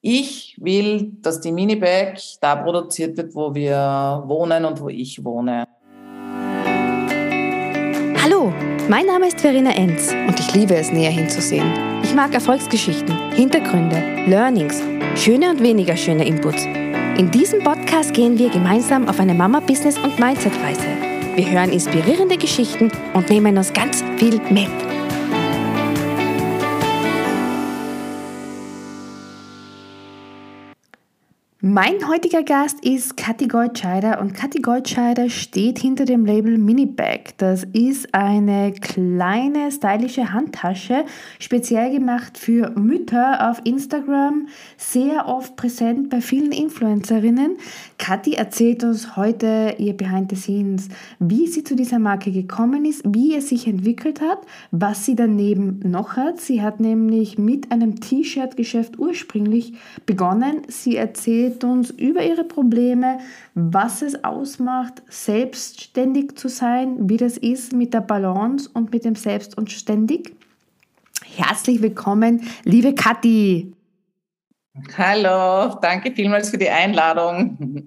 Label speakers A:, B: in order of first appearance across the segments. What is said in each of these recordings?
A: Ich will, dass die Minibag da produziert wird, wo wir wohnen und wo ich wohne.
B: Hallo, mein Name ist Verena Enz und ich liebe es, näher hinzusehen. Ich mag Erfolgsgeschichten, Hintergründe, Learnings, schöne und weniger schöne Inputs. In diesem Podcast gehen wir gemeinsam auf eine Mama-Business- und Mindset-Reise. Wir hören inspirierende Geschichten und nehmen uns ganz viel mit. Mein heutiger Gast ist Kathi Goldscheider und Kathi Goldscheider steht hinter dem Label Minibag. Das ist eine kleine, stylische Handtasche, speziell gemacht für Mütter auf Instagram, sehr oft präsent bei vielen Influencerinnen. Kathi erzählt uns heute ihr Behind the Scenes, wie sie zu dieser Marke gekommen ist, wie es sich entwickelt hat, was sie daneben noch hat. Sie hat nämlich mit einem T-Shirt-Geschäft ursprünglich begonnen. Sie erzählt uns über ihre Probleme, was es ausmacht, selbstständig zu sein, wie das ist mit der Balance und mit dem Selbst und Ständig. Herzlich willkommen, liebe Kathi.
A: Hallo, danke vielmals für die Einladung.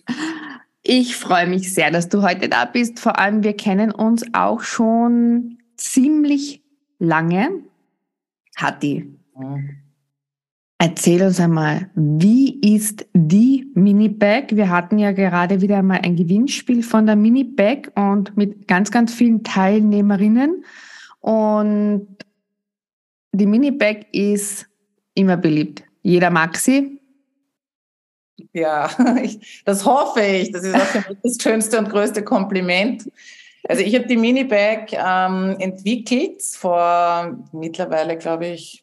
B: Ich freue mich sehr, dass du heute da bist. Vor allem, wir kennen uns auch schon ziemlich lange. Kathi, erzähl uns einmal, wie ist die Minibag? Wir hatten ja gerade wieder einmal ein Gewinnspiel von der Minibag und mit ganz, ganz vielen Teilnehmerinnen. Und die Minibag ist immer beliebt. Jeder mag sie.
A: Ja, das hoffe ich. Das ist auch für mich das schönste und größte Kompliment. Also ich habe die Minibag entwickelt vor mittlerweile, glaube ich,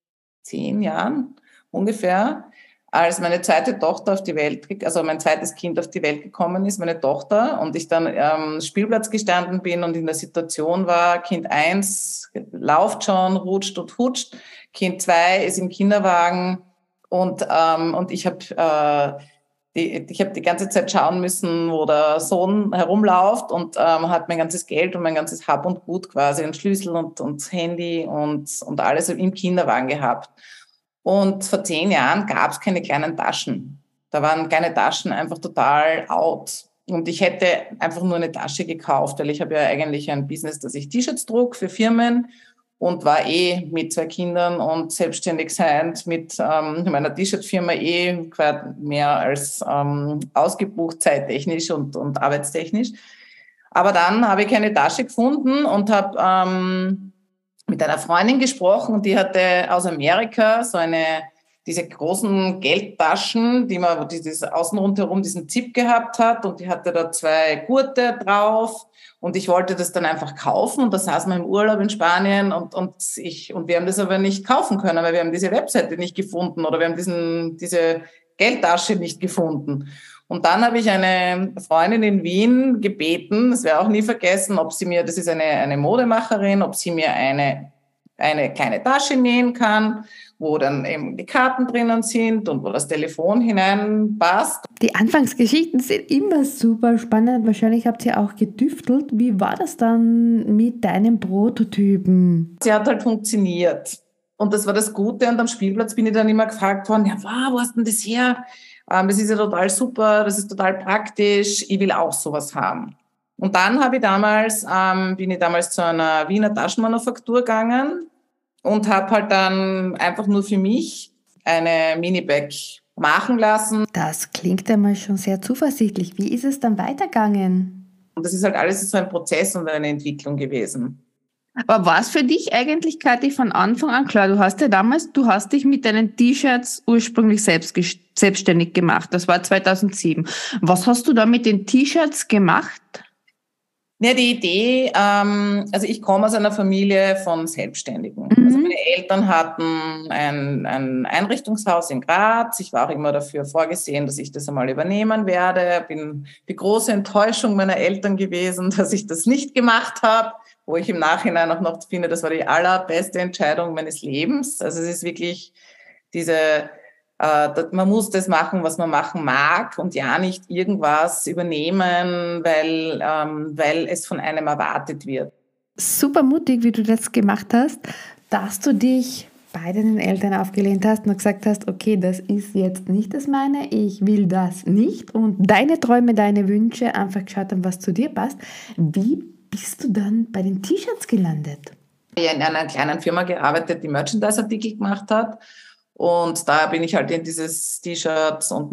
A: 10 Jahren ungefähr, als meine zweite Tochter auf die Welt, also mein zweites Kind auf die Welt gekommen ist, meine Tochter, und ich dann am Spielplatz gestanden bin und in der Situation war, Kind 1 lauft schon, rutscht und hutscht, Kind 2 ist im Kinderwagen und ich habe ich habe die ganze Zeit schauen müssen, wo der Sohn herumläuft und hat mein ganzes Geld und mein ganzes Hab und Gut quasi und Schlüssel und Handy und alles im Kinderwagen gehabt. Und vor 10 Jahren gab es keine kleinen Taschen. Da waren kleine Taschen einfach total out. Und ich hätte einfach nur eine Tasche gekauft, weil ich habe ja eigentlich ein Business, dass ich T-Shirts druck für Firmen und war mit 2 Kindern und selbstständig seiend mit meiner T-Shirt-Firma mehr als ausgebucht, zeittechnisch und arbeitstechnisch. Aber dann habe ich keine Tasche gefunden und habe mit einer Freundin gesprochen und die hatte aus Amerika diese großen Geldtaschen, wo dieses außen rundherum diesen Zip gehabt hat und die hatte da 2 Gurte drauf und ich wollte das dann einfach kaufen und da saßen wir im Urlaub in Spanien und wir haben das aber nicht kaufen können, weil wir haben diese Webseite nicht gefunden oder wir haben diese Geldtasche nicht gefunden. Und dann habe ich eine Freundin in Wien gebeten, das werde ich auch nie vergessen, das ist eine Modemacherin, ob sie mir eine kleine Tasche nähen kann, wo dann eben die Karten drinnen sind und wo das Telefon hineinpasst.
B: Die Anfangsgeschichten sind immer super spannend. Wahrscheinlich habt ihr auch getüftelt. Wie war das dann mit deinem Prototypen?
A: Sie hat halt funktioniert. Und das war das Gute. Und am Spielplatz bin ich dann immer gefragt worden, ja, wow, wo hast denn das her? Das ist ja total super, das ist total praktisch. Ich will auch sowas haben. Und dann bin ich damals zu einer Wiener Taschenmanufaktur gegangen und habe halt dann einfach nur für mich eine Minibag machen lassen.
B: Das klingt einmal schon sehr zuversichtlich. Wie ist es dann weitergegangen?
A: Und das ist halt alles so ein Prozess und eine Entwicklung gewesen.
B: Aber war es für dich eigentlich, Kathi, von Anfang an klar? Du hast dich mit deinen T-Shirts ursprünglich selbstständig gemacht. Das war 2007. Was hast du da mit den T-Shirts gemacht?
A: Ja, die Idee, also ich komme aus einer Familie von Selbstständigen. Also meine Eltern hatten ein Einrichtungshaus in Graz. Ich war auch immer dafür vorgesehen, dass ich das einmal übernehmen werde. Bin die große Enttäuschung meiner Eltern gewesen, dass ich das nicht gemacht habe, wo ich im Nachhinein auch noch finde, das war die allerbeste Entscheidung meines Lebens. Also es ist wirklich man muss das machen, was man machen mag und ja nicht irgendwas übernehmen, weil es von einem erwartet wird.
B: Super mutig, wie du das gemacht hast, dass du dich bei deinen Eltern aufgelehnt hast und gesagt hast, okay, das ist jetzt nicht das meine, ich will das nicht und deine Träume, deine Wünsche einfach geschaut haben, was zu dir passt. Wie bist du dann bei den T-Shirts gelandet?
A: Ich habe in einer kleinen Firma gearbeitet, die Merchandise-Artikel gemacht hat. Und da bin ich halt in dieses T-Shirts- und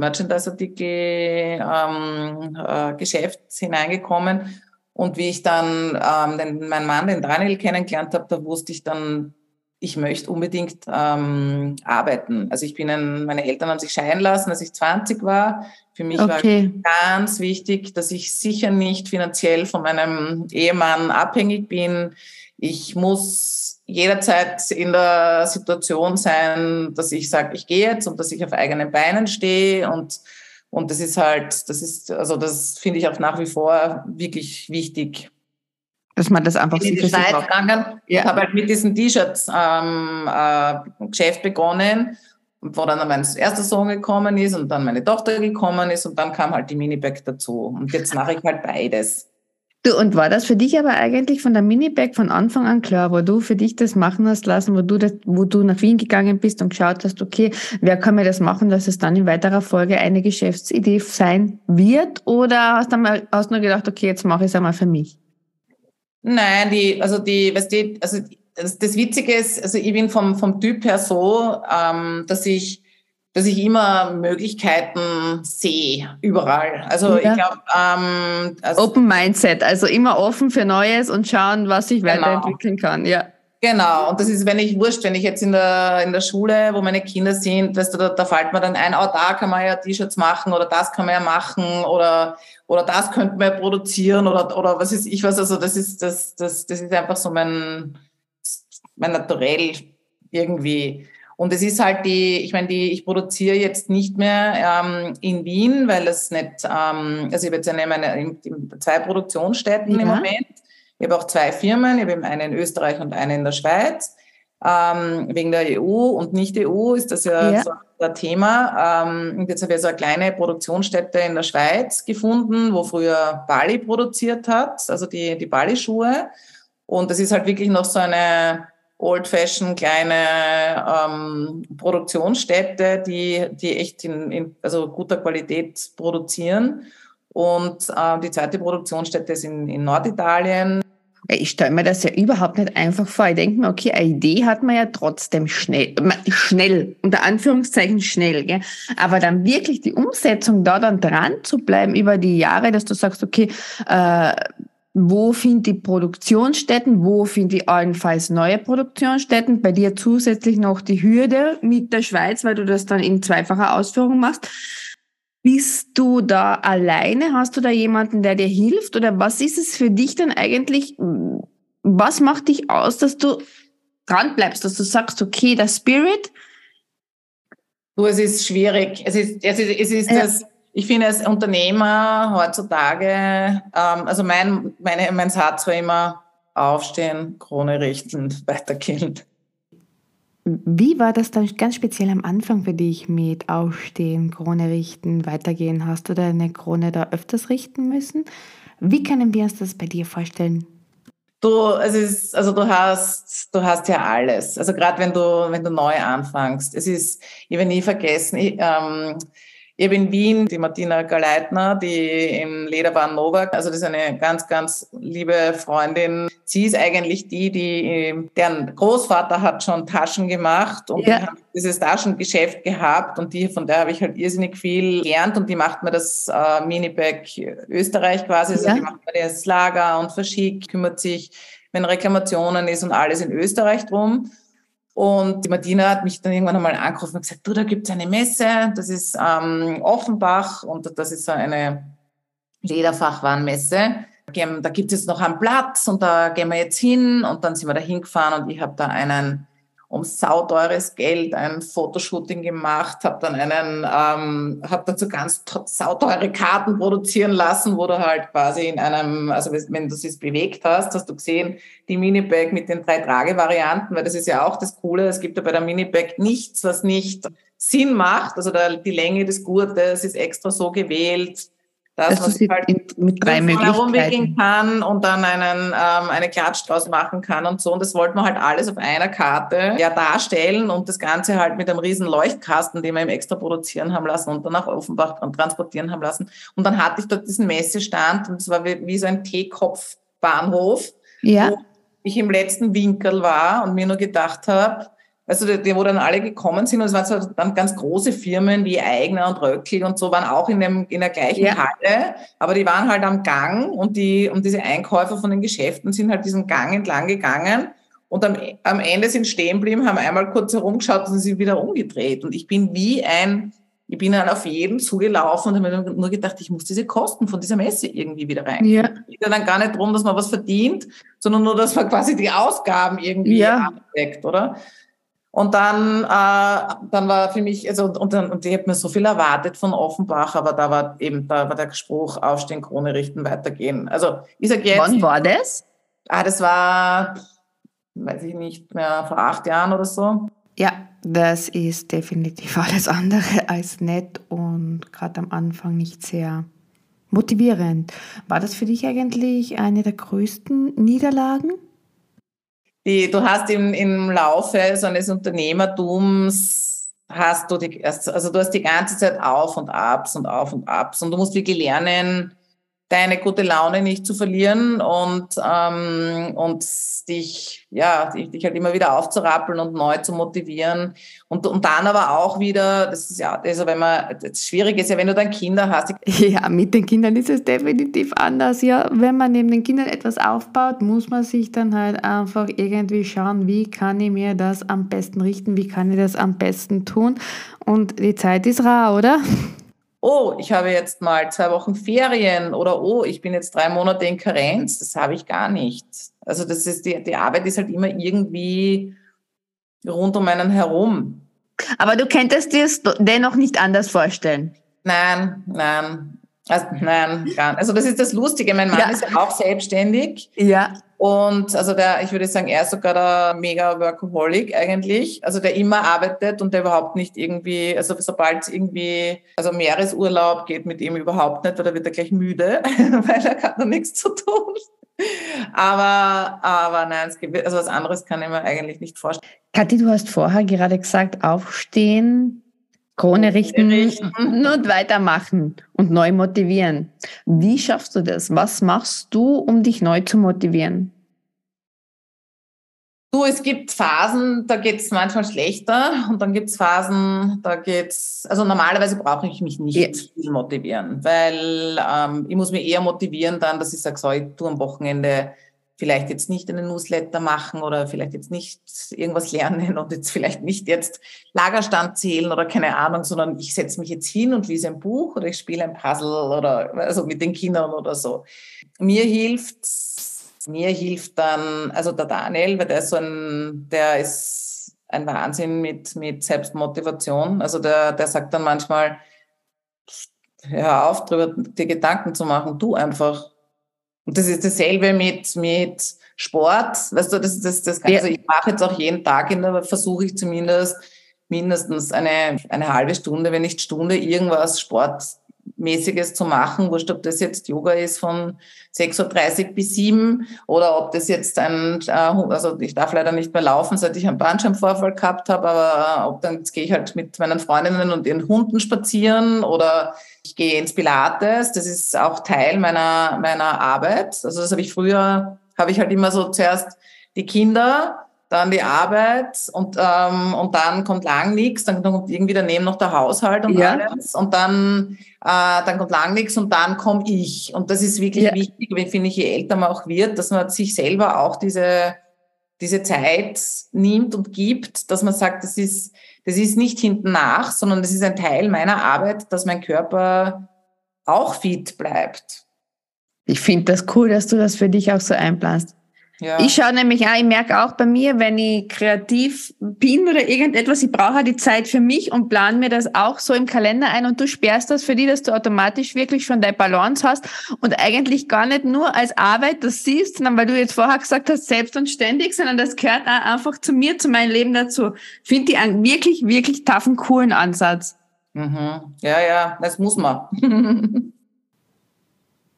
A: Merchandise-Artikel-Geschäft hineingekommen. Und wie ich dann meinen Mann, den Daniel, kennengelernt habe, da wusste ich dann, ich möchte unbedingt arbeiten. Also meine Eltern haben sich scheiden lassen, als ich 20 war. Für mich war ganz wichtig, dass ich sicher nicht finanziell von meinem Ehemann abhängig bin. Ich muss jederzeit in der Situation sein, dass ich sage, ich gehe jetzt und dass ich auf eigenen Beinen stehe und das finde ich auch nach wie vor wirklich wichtig.
B: Dass man das einfach
A: bin in die Schweiz gegangen, ja. Habe halt mit diesen T-Shirts Geschäft begonnen, wo dann mein erster Sohn gekommen ist und dann meine Tochter gekommen ist und dann kam halt die Minibag dazu. Und jetzt mache ich halt beides.
B: Du, und war das für dich aber eigentlich von der Minibag von Anfang an klar, wo du für dich das machen hast lassen, wo du nach Wien gegangen bist und geschaut hast, okay, wer kann mir das machen, dass es dann in weiterer Folge eine Geschäftsidee sein wird? Oder hast du nur gedacht, okay, jetzt mache ich es einmal für mich?
A: Nein, das Witzige ist, also ich bin vom Typ her so, dass ich immer Möglichkeiten sehe, überall. Also ja. Ich glaube...
B: Open Mindset, also immer offen für Neues und schauen, was sich weiterentwickeln kann, ja.
A: Genau, und das ist, wenn ich jetzt in der Schule, wo meine Kinder sind, weißt du, da fällt mir dann ein, da kann man ja T-Shirts machen oder das kann man ja machen oder das könnte man ja produzieren oder was ist ich was, also das ist einfach so mein Naturell irgendwie. Und es ist halt ich produziere jetzt nicht mehr in Wien, weil es nicht, also ich habe jetzt zwei Produktionsstätten im Moment. Ich habe auch zwei Firmen, ich habe eben eine in Österreich und eine in der Schweiz. Wegen der EU und Nicht-EU ist das ja so ein Thema. Und jetzt habe ich so eine kleine Produktionsstätte in der Schweiz gefunden, wo früher Bali produziert hat, also die Bali-Schuhe. Und das ist halt wirklich noch so eine old-fashioned kleine Produktionsstätte, die echt in guter Qualität produzieren. Und die zweite Produktionsstätte ist in Norditalien.
B: Ich stelle mir das ja überhaupt nicht einfach vor. Ich denke mir, okay, eine Idee hat man ja trotzdem schnell, unter Anführungszeichen schnell, gell? Aber dann wirklich die Umsetzung da dann dran zu bleiben über die Jahre, dass du sagst, okay, wo finde ich Produktionsstätten, wo finde ich allenfalls neue Produktionsstätten, bei dir zusätzlich noch die Hürde mit der Schweiz, weil du das dann in zweifacher Ausführung machst. Bist du da alleine? Hast du da jemanden, der dir hilft? Oder was ist es für dich denn eigentlich? Was macht dich aus, dass du dran bleibst, dass du sagst, okay, der Spirit?
A: Du, es ist schwierig. Ich finde, als Unternehmer heutzutage, also mein Satz war immer aufstehen, Krone richten, weitergehen.
B: Wie war das dann ganz speziell am Anfang für dich mit Aufstehen, Krone richten, weitergehen? Hast du deine Krone da öfters richten müssen? Wie können wir uns das bei dir vorstellen?
A: Du hast ja alles. Also gerade wenn du neu anfängst. Ich will nie vergessen, ich habe in Wien die Martina Galeitner, die im Lederbahn Novak, also das ist eine ganz, ganz liebe Freundin. Sie ist eigentlich deren Großvater hat schon Taschen gemacht und die haben dieses Taschengeschäft gehabt und von der habe ich halt irrsinnig viel gelernt und die macht mir das Minibag Österreich quasi, also die macht mir das Lager und verschickt, kümmert sich, wenn Reklamationen ist und alles in Österreich drum. Und die Martina hat mich dann irgendwann einmal angerufen und gesagt, du, da gibt's eine Messe, das ist Offenbach und das ist so eine Lederfachwarenmesse. Da gibt es jetzt noch einen Platz und da gehen wir jetzt hin und dann sind wir da hingefahren und ich habe da um sauteures Geld ein Fotoshooting gemacht, habe dann so ganz sauteure Karten produzieren lassen, wo du halt quasi also wenn du es bewegt hast du gesehen, die Minibag mit den 3 Tragevarianten, weil das ist ja auch das Coole, es gibt ja bei der Minibag nichts, was nicht Sinn macht, also die Länge des Gurtes ist extra so gewählt, dass
B: Also
A: man sich halt
B: mit 3
A: herumwickeln
B: Möglichkeiten.
A: kann und dann eine Klatsch draus machen kann und so. Und das wollten wir halt alles auf einer Karte ja darstellen und das Ganze halt mit einem riesen Leuchtkasten, den wir ihm extra produzieren haben lassen und dann nach Offenbach transportieren haben lassen. Und dann hatte ich dort diesen Messestand und es war wie so ein Teekopfbahnhof,
B: Ja.
A: wo ich im letzten Winkel war und mir nur gedacht habe, also wo dann alle gekommen sind und es waren so dann ganz große Firmen wie Aigner und Röckl und so, waren auch in der gleichen Halle, aber die waren halt am Gang und diese Einkäufer von den Geschäften sind halt diesen Gang entlang gegangen und am Ende sind stehen geblieben, haben einmal kurz herumgeschaut und sind wieder umgedreht und ich bin dann auf jeden zugelaufen und habe mir nur gedacht, ich muss diese Kosten von dieser Messe irgendwie wieder rein.
B: Ja.
A: Es geht ja dann gar nicht darum, dass man was verdient, sondern nur, dass man quasi die Ausgaben irgendwie abdeckt, oder? Und dann war für mich, und ich habe mir so viel erwartet von Offenbach, aber da war der Spruch, aufstehen, Krone richten, weitergehen. Also ich sage jetzt.
B: Wann war das?
A: Das war, weiß ich nicht mehr, vor 8 Jahren oder so.
B: Ja, das ist definitiv alles andere als nett und gerade am Anfang nicht sehr motivierend. War das für dich eigentlich eine der größten Niederlagen?
A: Du hast im Laufe so eines Unternehmertums du hast die ganze Zeit Auf und Abs und Auf und Abs und du musst wirklich lernen, deine gute Laune nicht zu verlieren und dich halt immer wieder aufzurappeln und neu zu motivieren und dann aber auch wieder, das schwierig ist ja, wenn du dann Kinder hast.
B: Ja, mit den Kindern ist es definitiv anders. Ja, wenn man neben den Kindern etwas aufbaut, muss man sich dann halt einfach irgendwie schauen, wie kann ich mir das am besten richten, wie kann ich das am besten tun und die Zeit ist rar, oder?
A: Oh, ich habe jetzt mal 2 Wochen Ferien oder ich bin jetzt 3 Monate in Karenz. Das habe ich gar nicht. Also das ist die Arbeit ist halt immer irgendwie rund um einen herum.
B: Aber du könntest dir es dennoch nicht anders vorstellen?
A: Nein. Also, nein, gar nicht. Also das ist das Lustige. Mein Mann ist ja auch selbstständig.
B: Ja.
A: Und ich würde sagen, er ist sogar der Mega-Workaholic eigentlich. Also der immer arbeitet und der überhaupt nicht irgendwie, also sobald irgendwie, also Meeresurlaub geht mit ihm überhaupt nicht, weil da wird er gleich müde, weil er hat noch nichts zu tun. Aber nein, also was anderes kann ich mir eigentlich nicht vorstellen.
B: Kathi, du hast vorher gerade gesagt, aufstehen, Krone richten und weitermachen und neu motivieren. Wie schaffst du das? Was machst du, um dich neu zu motivieren?
A: Es gibt Phasen, da geht es manchmal schlechter und dann gibt es Phasen, also normalerweise brauche ich mich nicht viel motivieren, weil ich muss mich eher motivieren dann, dass ich sage, so, ich tue am Wochenende vielleicht jetzt nicht einen Newsletter machen oder vielleicht jetzt nicht irgendwas lernen und jetzt vielleicht nicht jetzt Lagerstand zählen oder keine Ahnung, sondern ich setze mich jetzt hin und lese ein Buch oder ich spiele ein Puzzle oder also mit den Kindern oder so. Mir hilft dann, also der Daniel, weil der ist ein Wahnsinn mit Selbstmotivation. Also der sagt dann manchmal, hör auf, darüber dir Gedanken zu machen, tu einfach. Und das ist dasselbe mit Sport. Weißt du, also ich mache jetzt auch jeden Tag, versuche ich zumindest mindestens eine halbe Stunde, wenn nicht Stunde, irgendwas Sportmäßiges zu machen. Wurscht, ob das jetzt Yoga ist von 6:30 bis 7 oder ob das jetzt also ich darf leider nicht mehr laufen, seit ich einen Bandscheibenvorfall gehabt habe, aber jetzt gehe ich halt mit meinen Freundinnen und ihren Hunden spazieren oder ich gehe ins Pilates. Das ist auch Teil meiner Arbeit. Also das habe ich halt immer so zuerst die Kinder, dann die Arbeit und dann kommt lang nichts, dann kommt irgendwie daneben noch der Haushalt und alles und dann kommt lang nichts und dann komme ich. Und das ist wirklich wichtig, finde ich, je älter man auch wird, dass man sich selber auch diese Zeit nimmt und gibt, dass man sagt, das ist nicht hinten nach, sondern das ist ein Teil meiner Arbeit, dass mein Körper auch fit bleibt.
B: Ich finde das cool, dass du das für dich auch so einplanst. Ja. Ich schaue nämlich ich merke auch bei mir, wenn ich kreativ bin oder irgendetwas, ich brauche die Zeit für mich und plane mir das auch so im Kalender ein und du sperrst das für dich, dass du automatisch wirklich schon deine Balance hast und eigentlich gar nicht nur als Arbeit das siehst, sondern weil du jetzt vorher gesagt hast, selbst und ständig, sondern das gehört auch einfach zu mir, zu meinem Leben dazu. Finde ich einen wirklich, wirklich taffen, coolen Ansatz.
A: Mhm. Ja, das muss man.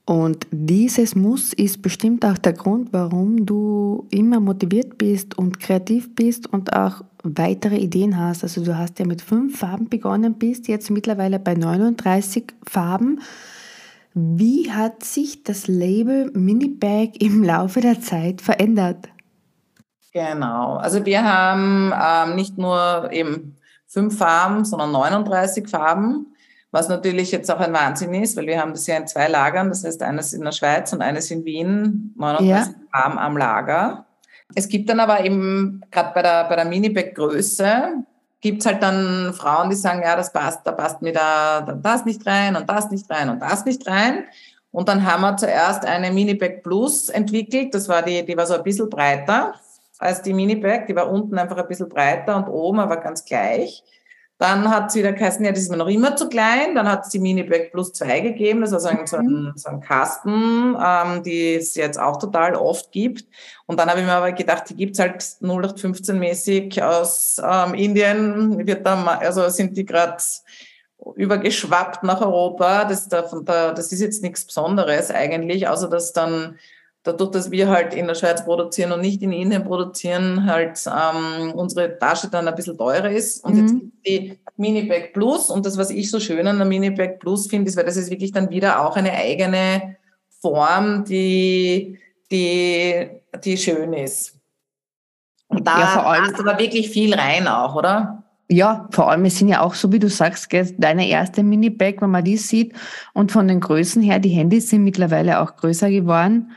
B: Und dieses Muss ist bestimmt auch der Grund, warum du immer motiviert bist und kreativ bist und auch weitere Ideen hast. Also du hast ja mit 5 Farben begonnen, bist jetzt mittlerweile bei 39 Farben. Wie hat sich das Label Minibag im Laufe der Zeit verändert?
A: Genau. Also wir haben nicht nur eben 5 Farben, sondern 39 Farben, was natürlich jetzt auch ein Wahnsinn ist, weil wir haben das ja in 2 Lagern, das heißt eines in der Schweiz und eines in Wien, 39
B: Ja.
A: Farben am Lager. Es gibt dann aber eben, gerade bei der Minibag-Größe, gibt's halt dann Frauen, die sagen, ja, das passt, da passt mir da das nicht rein und das nicht rein und das nicht rein. Und dann haben wir zuerst eine Minibag Plus entwickelt, die war so ein bisschen breiter als die Minibag, die war unten einfach ein bisschen breiter und oben aber ganz gleich. Dann hat es wieder geheißen, ja, das ist mir noch immer zu klein. Dann hat es die Minibag Plus 2 gegeben, das war so ein Kasten, die es jetzt auch total oft gibt. Und dann habe ich mir aber gedacht, die gibt's halt 0815-mäßig aus Indien, also sind die gerade übergeschwappt nach Europa. Das ist jetzt nichts Besonderes eigentlich, außer dass dann dadurch, dass wir halt in der Schweiz produzieren und nicht in Indien produzieren, halt unsere Tasche dann ein bisschen teurer ist. Und jetzt gibt die Minibag Plus. Und das, was ich so schön an der Minibag Plus finde, ist, weil das ist wirklich dann wieder auch eine eigene Form, die schön ist. Und da passt aber wirklich viel rein auch, oder?
B: Ja, vor allem, es sind ja auch, so wie du sagst, deine erste Minibag, wenn man die sieht, und von den Größen her, die Handys sind mittlerweile auch größer geworden.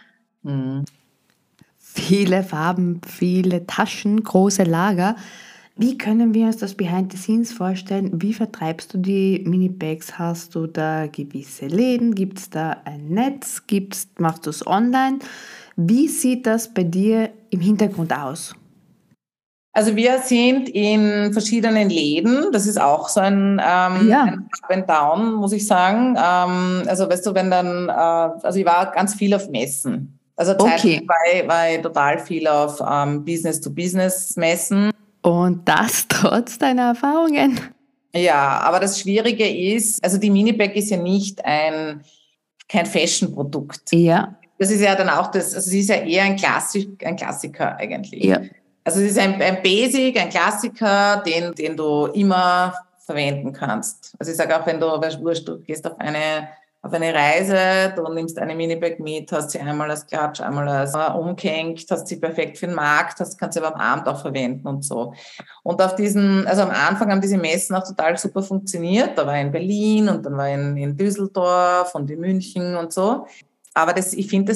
B: Viele Farben, viele Taschen, große Lager. Wie können wir uns das Behind the Scenes vorstellen? Wie vertreibst du die Minibags? Hast du da gewisse Läden? Gibt es da ein Netz? Machst du es online? Wie sieht das bei dir im Hintergrund aus?
A: Also wir sind in verschiedenen Läden. Das ist auch so ein Up and Down, muss ich sagen. Also weißt du, also ich war ganz viel auf Messen. Also zeitlich war ich total viel auf Business-to-Business-Messen.
B: Und das trotz deiner Erfahrungen?
A: Ja, aber das Schwierige ist, also die Minibag ist ja kein Fashion-Produkt.
B: Ja.
A: Das ist ja dann auch also sie ist ja eher ein Klassiker eigentlich.
B: Ja.
A: Also es ist ein Basic, ein Klassiker, den du immer verwenden kannst. Also ich sage auch, wenn du gehst auf eine Reise, du nimmst eine Minibag mit, hast sie einmal als Klatsch, einmal als umgehängt, hast sie perfekt für den Markt, kannst sie aber am Abend auch verwenden und so. Und also am Anfang haben diese Messen auch total super funktioniert. Da war ich in Berlin und dann war ich in Düsseldorf und in München und so. Aber ich finde,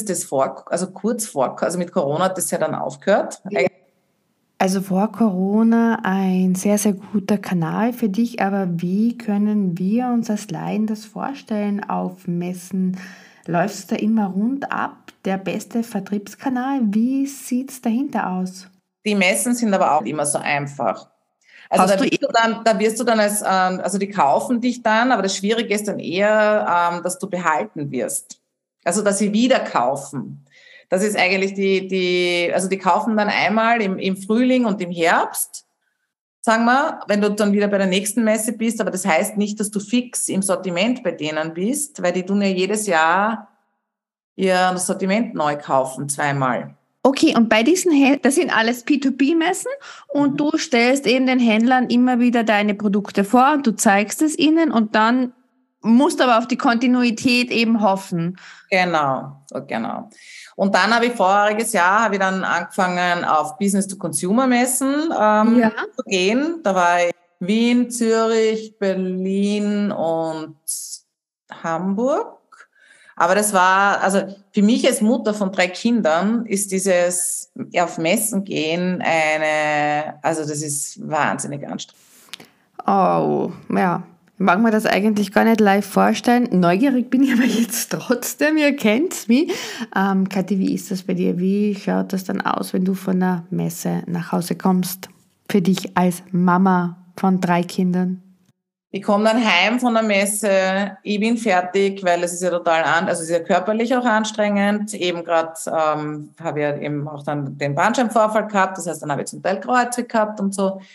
A: also mit Corona hat das ja dann aufgehört.
B: Also vor Corona ein sehr, sehr guter Kanal für dich, aber wie können wir uns als Laien das vorstellen auf Messen? Läuft es da immer rund ab? Der beste Vertriebskanal? Wie sieht es dahinter aus?
A: Die Messen sind aber auch immer so einfach. Also da wirst du dann also die kaufen dich dann, aber das Schwierige ist dann eher, dass du behalten wirst. Also dass sie wieder kaufen. Das ist eigentlich also die kaufen dann einmal im Frühling und im Herbst, sagen wir, wenn du dann wieder bei der nächsten Messe bist. Aber das heißt nicht, dass du fix im Sortiment bei denen bist, weil die tun ja jedes Jahr ihr Sortiment neu kaufen, zweimal.
B: Okay, und bei diesen das sind alles P2P-Messen und du stellst eben den Händlern immer wieder deine Produkte vor und du zeigst es ihnen und dann musst aber auf die Kontinuität eben hoffen.
A: Genau. Und dann voriges Jahr dann angefangen, auf Business-to-Consumer-Messen zu gehen. Da war ich Wien, Zürich, Berlin und Hamburg. Aber das war, also für mich als Mutter von 3 Kindern ist dieses auf Messen gehen also das ist wahnsinnig anstrengend.
B: Oh, ja. Ich mag mir das eigentlich gar nicht live vorstellen. Neugierig bin ich aber jetzt trotzdem, ihr kennt's mich. Kathi, wie ist das bei dir? Wie schaut das dann aus, wenn du von der Messe nach Hause kommst? Für dich als Mama von 3 Kindern?
A: Ich komme dann heim von der Messe, ich bin fertig, weil es ist ja es ist ja körperlich auch anstrengend. Eben gerade habe ich ja eben auch dann den Bandscheibenvorfall gehabt, das heißt, dann habe ich zum Teil Kreuze gehabt und so.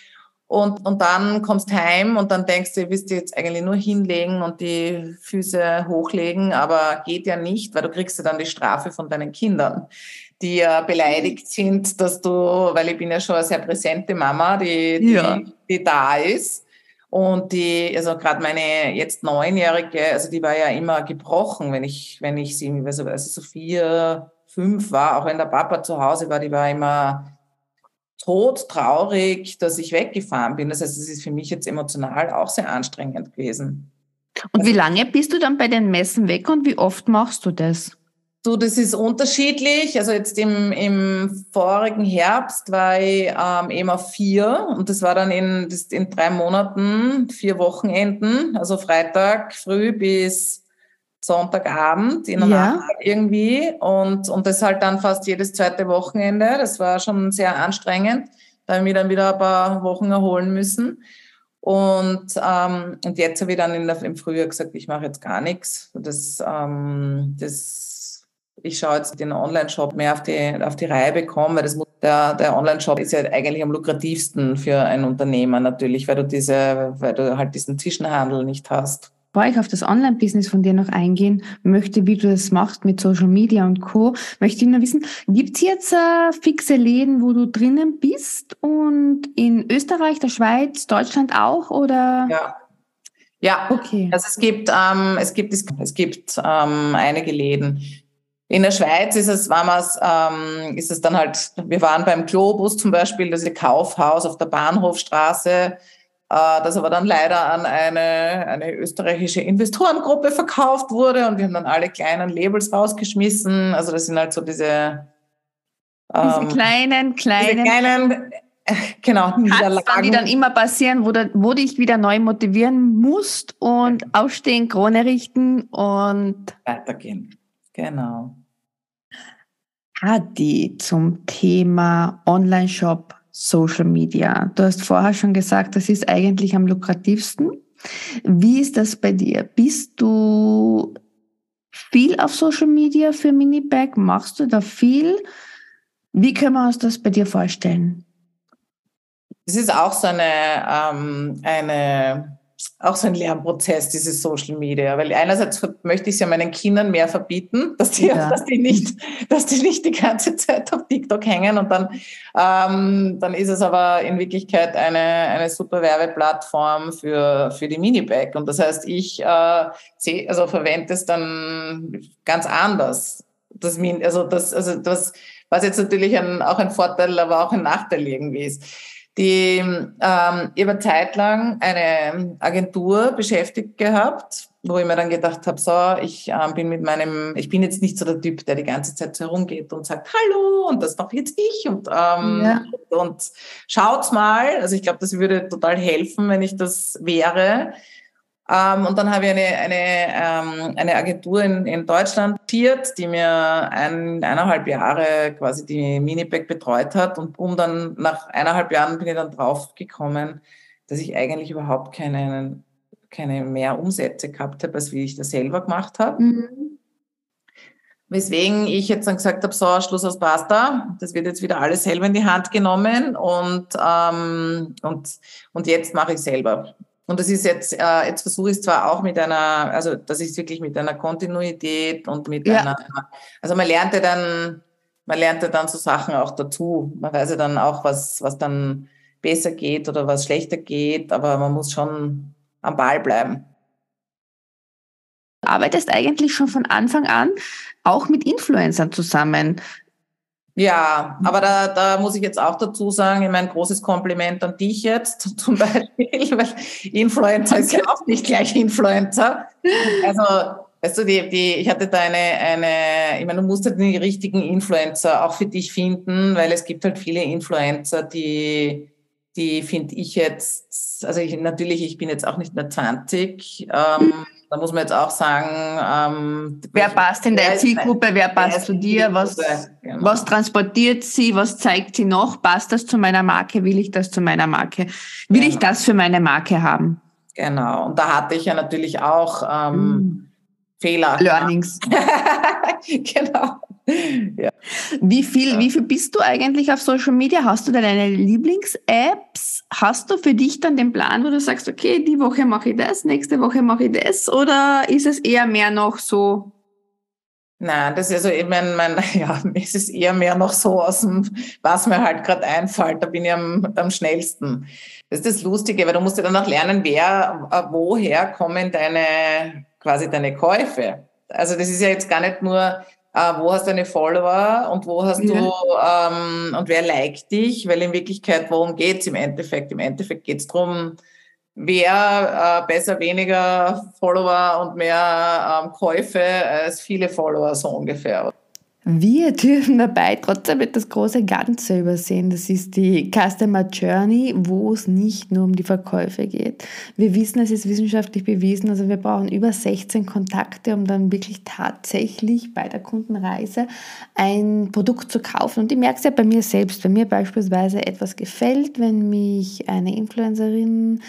A: Und dann kommst heim und dann denkst du, willst du jetzt eigentlich nur hinlegen und die Füße hochlegen, aber geht ja nicht, weil du kriegst ja dann die Strafe von deinen Kindern, die ja beleidigt sind, dass du, weil ich bin ja schon eine sehr präsente Mama, die da ist. Und also gerade meine jetzt 9-Jährige, also die war ja immer gebrochen, wenn ich sie, also so 4, 5 war, auch wenn der Papa zu Hause war, die war immer todtraurig, dass ich weggefahren bin. Das heißt, es ist für mich jetzt emotional auch sehr anstrengend gewesen.
B: Und wie lange bist du dann bei den Messen weg und wie oft machst du das?
A: Du, das ist unterschiedlich. Also jetzt im vorigen Herbst war ich eben auf 4 und das war dann in 3 Monaten, 4 Wochenenden, also Freitag früh bis Sonntagabend in der Nacht irgendwie und das halt dann fast jedes zweite Wochenende. Das war schon sehr anstrengend. Da habe ich mich dann wieder ein paar Wochen erholen müssen. Und jetzt habe ich dann im Frühjahr gesagt, ich mache jetzt gar nichts. Ich schaue jetzt den Online-Shop mehr auf die Reihe bekommen, weil der Online-Shop ist ja eigentlich am lukrativsten für ein Unternehmer natürlich, weil du halt diesen Zwischenhandel nicht hast.
B: Bevor ich auf das Online-Business von dir noch eingehen möchte, wie du das machst mit Social Media und Co., möchte ich nur wissen, gibt es jetzt fixe Läden, wo du drinnen bist und in Österreich, der Schweiz, Deutschland auch, oder?
A: Ja.
B: Okay.
A: Also es gibt einige Läden. In der Schweiz ist es dann halt, wir waren beim Globus zum Beispiel, das ist ein Kaufhaus auf der Bahnhofstraße, das aber dann leider an eine österreichische Investorengruppe verkauft wurde und wir haben dann alle kleinen Labels rausgeschmissen. Also das sind halt so diese kleinen genau,
B: Niederlagen, die dann immer passieren, wo dich wieder neu motivieren musst und aufstehen, Krone richten und
A: weitergehen. Genau.
B: Hadi, zum Thema Online-Shop, Social Media. Du hast vorher schon gesagt, das ist eigentlich am lukrativsten. Wie ist das bei dir? Bist du viel auf Social Media für Minibag? Machst du da viel? Wie können wir uns das bei dir vorstellen?
A: Es ist auch so auch so ein Lernprozess, dieses Social Media, weil einerseits möchte ich es ja meinen Kindern mehr verbieten, dass die nicht die ganze Zeit auf TikTok hängen und dann ist es aber in Wirklichkeit eine super Werbeplattform für die Minibag und das heißt, ich verwende es dann ganz anders. Das, was jetzt natürlich auch ein Vorteil, aber auch ein Nachteil irgendwie ist. Ich habe zeitlang eine Agentur beschäftigt gehabt, wo ich mir dann gedacht habe, so, ich bin jetzt nicht so der Typ, der die ganze Zeit so herumgeht und sagt, hallo, und das mache jetzt ich und schaut's mal. Also ich glaube, das würde total helfen, wenn ich das wäre. Und dann habe ich eine Agentur in Deutschland tiert, die mir 1,5 Jahre quasi die Minibag betreut hat. Und dann nach 1,5 Jahren bin ich dann drauf gekommen, dass ich eigentlich überhaupt keine mehr Umsätze gehabt habe, als wie ich das selber gemacht habe. Mhm. Weswegen ich jetzt dann gesagt habe, so, Schluss aus Basta, das wird jetzt wieder alles selber in die Hand genommen und jetzt mache ich selber. Und das ist jetzt versuche ich es zwar auch das ist wirklich mit einer Kontinuität und also man lernt ja dann so Sachen auch dazu. Man weiß ja dann auch, was dann besser geht oder was schlechter geht, aber man muss schon am Ball bleiben.
B: Du arbeitest eigentlich schon von Anfang an auch mit Influencern zusammen.
A: Ja, aber da muss ich jetzt auch dazu sagen, ich meine, großes Kompliment an dich jetzt zum Beispiel, weil Influencer ist ja auch nicht gleich Influencer. Also, weißt du, ich hatte da ich meine, du musst halt die richtigen Influencer auch für dich finden, weil es gibt halt viele Influencer, die finde ich jetzt, also ich bin jetzt auch nicht mehr 20, da muss man jetzt auch sagen,
B: wer passt in der Zielgruppe, wer passt zu dir, was transportiert sie, was zeigt sie noch, passt das zu meiner Marke, will ich das zu meiner Marke, will ich das für meine Marke haben?
A: Genau, und da hatte ich ja natürlich auch Fehler.
B: Learnings.
A: Genau. Ja.
B: Wie viel bist du eigentlich auf Social Media? Hast du da deine Lieblings-Apps? Hast du für dich dann den Plan, wo du sagst, okay, die Woche mache ich das, nächste Woche mache ich das? Oder ist es eher mehr noch so?
A: Nein, das ist also eben ja, es ist eher mehr noch so aus dem, was mir halt gerade einfällt, da bin ich am schnellsten. Das ist das Lustige, weil du musst ja dann auch lernen, woher kommen quasi deine Käufe. Also das ist ja jetzt gar nicht nur, wo hast du deine Follower und wo hast du,
B: Ja.
A: und wer liked dich, weil in Wirklichkeit, worum geht's im Endeffekt? Im Endeffekt geht's drum, wer besser weniger Follower und mehr Käufe als viele Follower, so ungefähr.
B: Wir dürfen dabei trotzdem nicht das große Ganze übersehen. Das ist die Customer Journey, wo es nicht nur um die Verkäufe geht. Wir wissen, es ist wissenschaftlich bewiesen, also wir brauchen über 16 Kontakte, um dann wirklich tatsächlich bei der Kundenreise ein Produkt zu kaufen. Und ich merke es ja bei mir selbst, wenn mir beispielsweise etwas gefällt, wenn mich eine Influencerin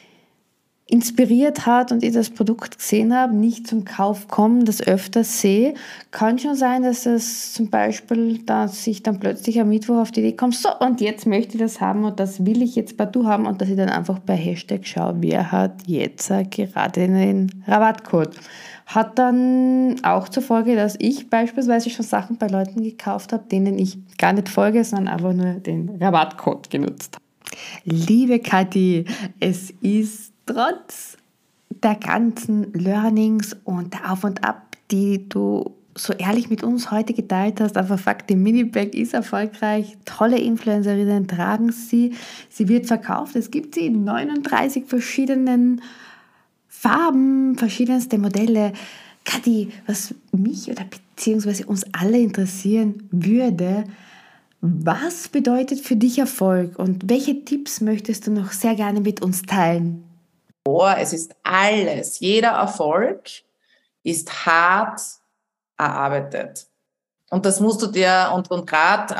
B: inspiriert hat und ich das Produkt gesehen habe, nicht zum Kauf kommen, das öfter sehe, kann schon sein, dass es zum Beispiel, dass ich dann plötzlich am Mittwoch auf die Idee komme, so und jetzt möchte ich das haben und das will ich jetzt partout haben und dass ich dann einfach bei Hashtag schaue, wer hat jetzt gerade den Rabattcode. Hat dann auch zur Folge, dass ich beispielsweise schon Sachen bei Leuten gekauft habe, denen ich gar nicht folge, sondern einfach nur den Rabattcode genutzt habe. Liebe Kathi, es ist trotz der ganzen Learnings und der Auf und Ab, die du so ehrlich mit uns heute geteilt hast, einfach Fakt, die Minibag ist erfolgreich, tolle Influencerinnen tragen sie, sie wird verkauft, es gibt sie in 39 verschiedenen Farben, verschiedenste Modelle. Kathi, was mich oder beziehungsweise uns alle interessieren würde, was bedeutet für dich Erfolg und welche Tipps möchtest du noch sehr gerne mit uns teilen?
A: Es ist alles. Jeder Erfolg ist hart erarbeitet. Und das musst du dir, und gerade,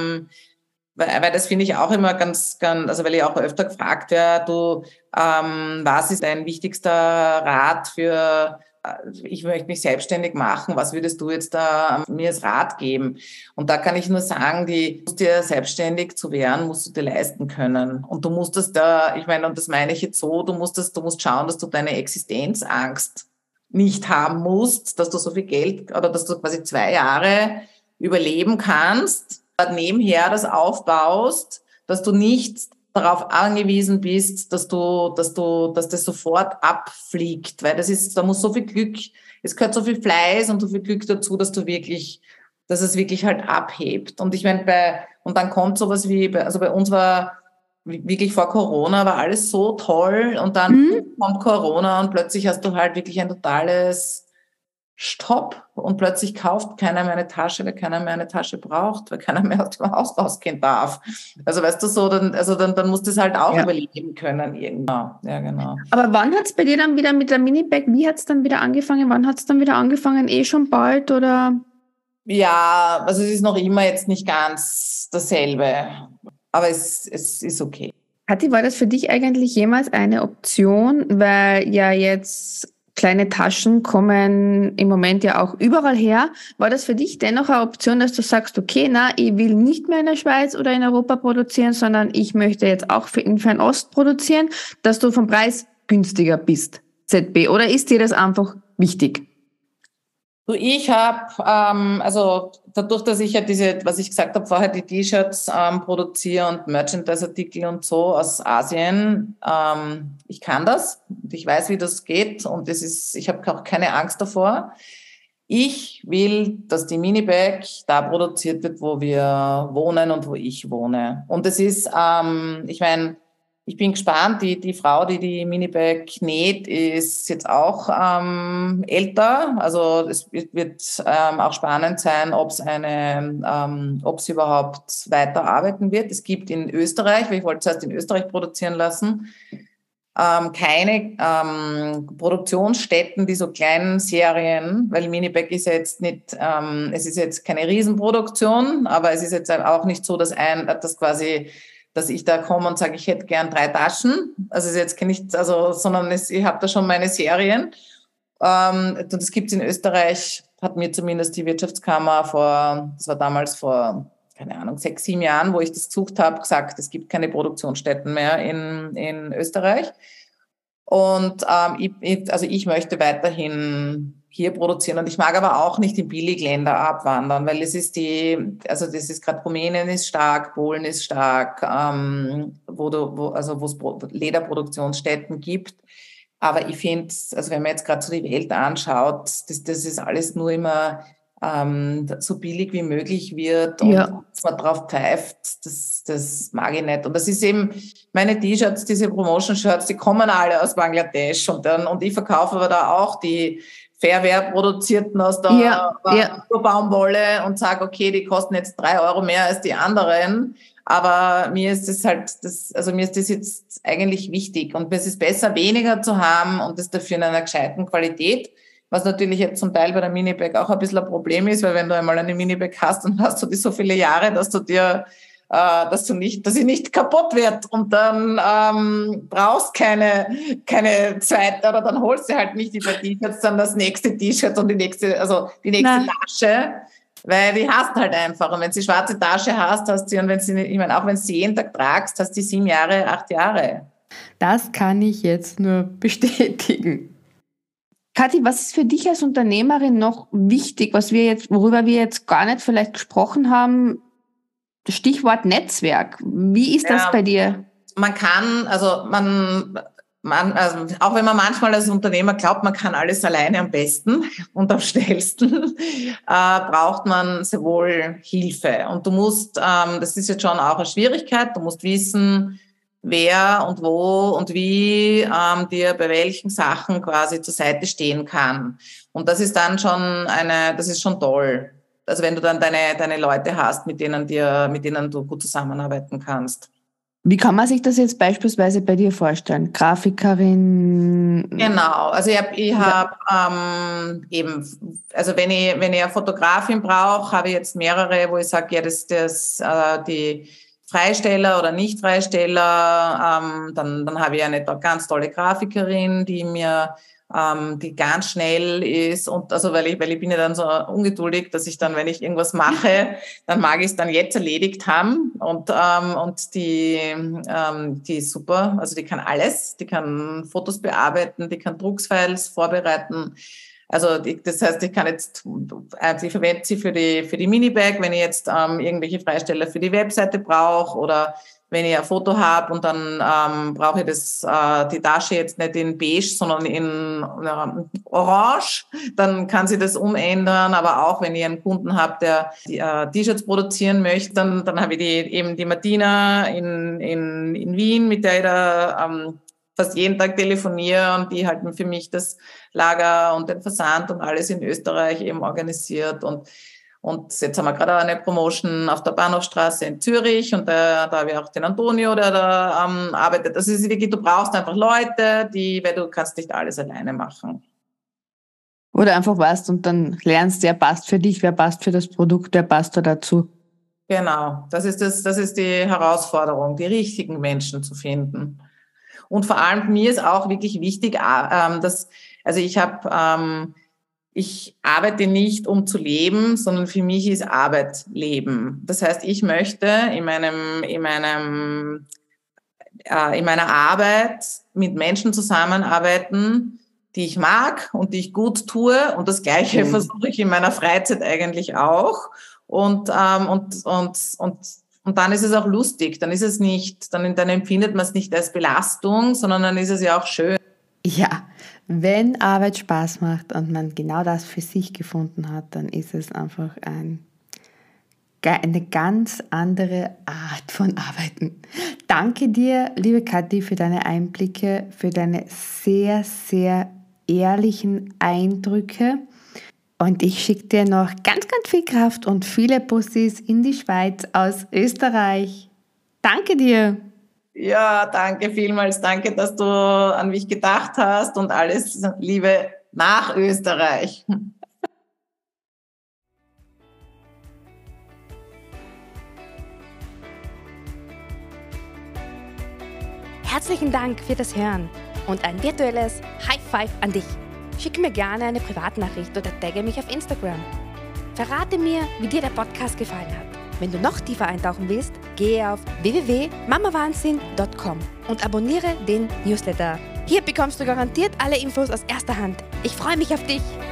A: weil das finde ich auch immer also weil ich auch öfter gefragt werde, was ist dein wichtigster Rat ich möchte mich selbstständig machen, was würdest du jetzt da mir als Rat geben? Und da kann ich nur sagen, dir selbstständig zu werden, musst du dir leisten können. Und du musst ich meine, und das meine ich jetzt so, du musst schauen, dass du deine Existenzangst nicht haben musst, dass du so viel Geld oder dass du quasi 2 Jahre überleben kannst, nebenher das aufbaust, dass du nicht darauf angewiesen bist, dass das sofort abfliegt, weil da muss so viel Glück, es gehört so viel Fleiß und so viel Glück dazu, dass es wirklich halt abhebt. Und ich meine, und dann kommt sowas also bei uns war wirklich vor Corona war alles so toll und dann kommt Corona und plötzlich hast du halt wirklich ein totales Stopp und plötzlich kauft keiner mehr eine Tasche, weil keiner mehr eine Tasche braucht, weil keiner mehr aus dem Haus rausgehen darf. Also weißt du so, dann musst du es halt auch überleben können irgendwann. Ja, genau.
B: Aber wann hat es bei dir dann wieder mit der Minibag, wie hat es dann wieder angefangen? Wann hat es dann wieder angefangen? Schon bald oder?
A: Ja, also es ist noch immer jetzt nicht ganz dasselbe, aber es ist okay.
B: Kathi, war das für dich eigentlich jemals eine Option? Weil ja jetzt kleine Taschen kommen im Moment ja auch überall her. War das für dich dennoch eine Option, dass du sagst, okay, na, ich will nicht mehr in der Schweiz oder in Europa produzieren, sondern ich möchte jetzt auch in Fernost produzieren, dass du vom Preis günstiger bist, ZB? Oder ist dir das einfach wichtig?
A: Ich habe, also dadurch, dass ich ja was ich gesagt habe vorher, die T-Shirts produziere und Merchandise-Artikel und so aus Asien, ich kann das und ich weiß, wie das geht und ich habe auch keine Angst davor. Ich will, dass die Minibag da produziert wird, wo wir wohnen und wo ich wohne. Und es ist, ich meine, ich bin gespannt. Die Frau, die Minibag näht, ist jetzt auch älter. Also es wird auch spannend sein, ob sie überhaupt weiter arbeiten wird. Es gibt in Österreich, weil ich wollte zuerst in Österreich produzieren lassen, keine Produktionsstätten, die so kleinen Serien, weil Minibag ist ja jetzt nicht, es ist jetzt keine Riesenproduktion, aber es ist jetzt auch nicht so, dass ich da komme und sage, ich hätte gern 3 Taschen. Also es ist jetzt nicht, sondern ich habe da schon meine Serien. Und das gibt es in Österreich hat mir zumindest die Wirtschaftskammer das war damals vor, keine Ahnung, 6, 7 Jahren, wo ich das gesucht habe, gesagt, es gibt keine Produktionsstätten mehr in Österreich. Und ich möchte weiterhin hier produzieren. Und ich mag aber auch nicht in Billigländer abwandern, weil das ist gerade Rumänien ist stark, Polen ist stark, wo es Lederproduktionsstätten gibt. Aber ich finde, also wenn man jetzt gerade so die Welt anschaut, das ist alles nur immer so billig wie möglich wird und dass man drauf pfeift, das mag ich nicht. Und das ist eben, meine T-Shirts, diese Promotion-Shirts, die kommen alle aus Bangladesch und ich verkaufe aber da auch die Fairware produzierten aus der Baumwolle und sage, okay, die kosten jetzt 3 Euro mehr als die anderen. Aber mir ist mir ist das jetzt eigentlich wichtig und es ist besser, weniger zu haben und das dafür in einer gescheiten Qualität. Was natürlich jetzt zum Teil bei der Minibag auch ein bisschen ein Problem ist, weil wenn du einmal eine Minibag hast, dann hast du die so viele Jahre, dass sie nicht kaputt wird und dann brauchst keine zweite oder dann holst du halt nicht die T-Shirts, dann das nächste T-Shirt und die nächste Tasche, weil die hast halt einfach. Und wenn du die schwarze Tasche hast du, und auch wenn du sie jeden Tag tragst, hast du 7 Jahre, 8 Jahre.
B: Das kann ich jetzt nur bestätigen. Kathi, was ist für dich als Unternehmerin noch wichtig, worüber wir jetzt gar nicht vielleicht gesprochen haben? Stichwort Netzwerk. Wie ist das bei dir?
A: Man kann, auch wenn man manchmal als Unternehmer glaubt, man kann alles alleine am besten und am schnellsten, braucht man sehr wohl Hilfe. Und du musst, das ist jetzt schon auch eine Schwierigkeit, du musst wissen, wer und wo und wie dir bei welchen Sachen quasi zur Seite stehen kann. Und das ist dann das ist schon toll. Also wenn du dann deine Leute hast, mit denen du gut zusammenarbeiten kannst.
B: Wie kann man sich das jetzt beispielsweise bei dir vorstellen? Grafikerin?
A: Genau, also ich habe wenn ich eine Fotografin brauche, habe ich jetzt mehrere, wo ich sage, die Freisteller oder Nicht-Freisteller, dann habe ich eine ganz tolle Grafikerin, die ganz schnell ist und weil ich bin ja dann so ungeduldig, dass ich dann, wenn ich irgendwas mache, dann mag ich es dann jetzt erledigt haben und die ist super, also die kann alles, die kann Fotos bearbeiten, die kann Drucksfiles vorbereiten. Also das heißt, ich verwende sie für die Minibag, wenn ich jetzt irgendwelche Freisteller für die Webseite brauche oder wenn ich ein Foto habe und dann brauche ich die Tasche jetzt nicht in beige, sondern in orange, dann kann sie das umändern. Aber auch wenn ich einen Kunden habe, der T-Shirts produzieren möchte, dann habe ich die Martina in Wien, mit der ich da fast jeden Tag telefoniere und die halt für mich das Lager und den Versand und alles in Österreich eben organisiert. Und jetzt haben wir gerade eine Promotion auf der Bahnhofstraße in Zürich und da habe ich auch den Antonio, der da arbeitet. Das ist wirklich, du brauchst einfach Leute, weil du kannst nicht alles alleine machen.
B: Oder einfach weißt und dann lernst, wer passt für dich, wer passt für das Produkt, wer passt da dazu.
A: Genau, das ist die Herausforderung, die richtigen Menschen zu finden. Und vor allem mir ist auch wirklich wichtig, ich arbeite nicht, um zu leben, sondern für mich ist Arbeit Leben. Das heißt, ich möchte in meiner Arbeit mit Menschen zusammenarbeiten, die ich mag und die ich gut tue. Und das Gleiche versuche ich in meiner Freizeit eigentlich auch. Und dann ist es auch lustig. Dann ist es nicht, dann empfindet man es nicht als Belastung, sondern dann ist es ja auch schön.
B: Ja, wenn Arbeit Spaß macht und man genau das für sich gefunden hat, dann ist es einfach eine ganz andere Art von Arbeiten. Danke dir, liebe Kathi, für deine Einblicke, für deine sehr, sehr ehrlichen Eindrücke. Und ich schicke dir noch ganz, ganz viel Kraft und viele Bussis in die Schweiz aus Österreich. Danke dir.
A: Ja, danke vielmals. Danke, dass du an mich gedacht hast und alles Liebe nach Österreich.
C: Herzlichen Dank für das Hören und ein virtuelles High Five an dich.
B: schick mir gerne eine Privatnachricht oder tagge mich auf Instagram. Verrate mir, wie dir der Podcast gefallen hat. Wenn du noch tiefer eintauchen willst, gehe auf www.mamawahnsinn.com und abonniere den Newsletter. Hier bekommst du garantiert alle Infos aus erster Hand. Ich freue mich auf dich!